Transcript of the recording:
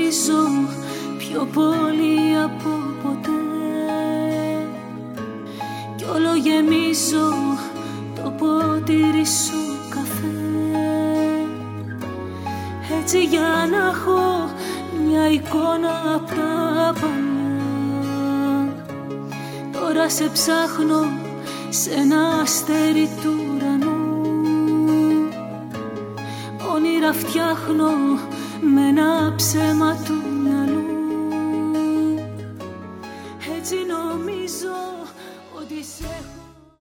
γεμίζω πιο πολύ από ποτέ. Κι όλο γεμίζω το ποτήρι σου καφέ. Έτσι για να έχω μια εικόνα απ' τα παλιά. Τώρα σε ψάχνω σε ένα αστέρι του ουρανού. Όνειρα φτιάχνω με ένα ψέμα του μυαλού. Έτσι νομίζω ότι σε έχω.